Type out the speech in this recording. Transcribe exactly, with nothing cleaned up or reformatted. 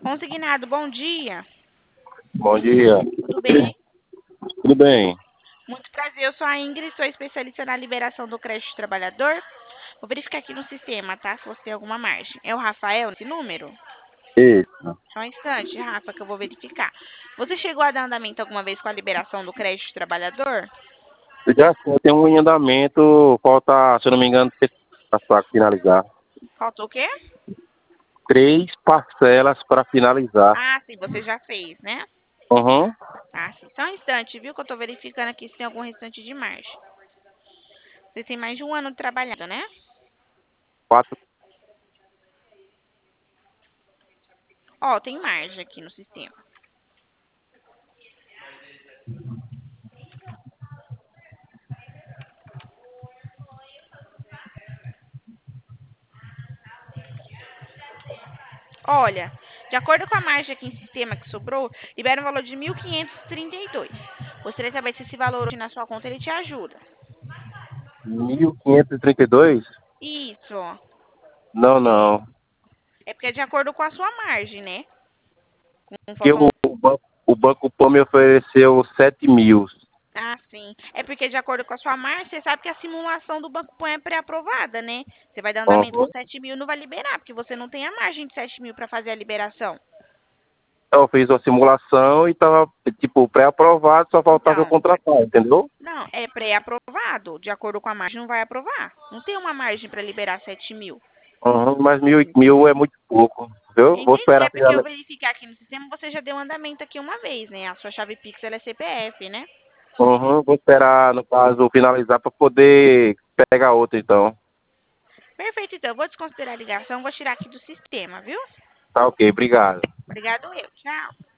Consignado, bom dia. Bom dia. Tudo bem? Tudo bem? Muito prazer, eu sou a Ingrid, sou especialista na liberação do crédito do trabalhador. Vou verificar aqui no sistema, tá? Se você tem alguma margem. É o Rafael, esse número? Isso. Só um instante, Rafa, que eu vou verificar. Você chegou a dar andamento alguma vez com a liberação do crédito do trabalhador? Já tem um em andamento, falta, se eu não me engano, três para finalizar. Faltou o quê? Três parcelas para finalizar. Ah, sim, você já fez, né? Uhum. Ah, sim. Só um instante, viu? Que eu tô verificando aqui se tem algum restante de margem. Você tem mais de um ano trabalhando, né? Quatro. Ó, tem margem aqui no sistema. Olha, de acordo com a margem aqui em sistema que sobrou, libera um valor de mil quinhentos e trinta e dois. Gostaria de saber se esse valor hoje na sua conta ele te ajuda. Mil quinhentos e trinta e dois? Isso. Não, não. É porque é de acordo com a sua margem, né? Com Porque faltam. o, o banco, o Banco Pan me ofereceu sete mil. Ah, sim. É porque de acordo com a sua margem, você sabe que a simulação do Banco Pan é pré-aprovada, né? Você vai dar andamento com Uhum. sete mil, não vai liberar, porque você não tem a margem de sete mil para fazer a liberação. Eu fiz uma simulação e estava, tipo, pré-aprovado, só faltava eu Então, contratar, entendeu? não, é pré-aprovado. De acordo com a margem, não vai aprovar. Não tem uma margem para liberar sete mil. Uhum. Mas mil, mil é muito pouco, entendeu? Vou Entendi, esperar é porque eu finalizar. verificar aqui no sistema, você já deu andamento aqui uma vez, né? A sua chave Pix ela é C P F, né? Uhum, vou esperar, no caso, finalizar para poder pegar outra, então. Perfeito, então. Eu vou desconsiderar a ligação, vou tirar aqui do sistema, viu? Tá ok, obrigado. Obrigado eu. Tchau.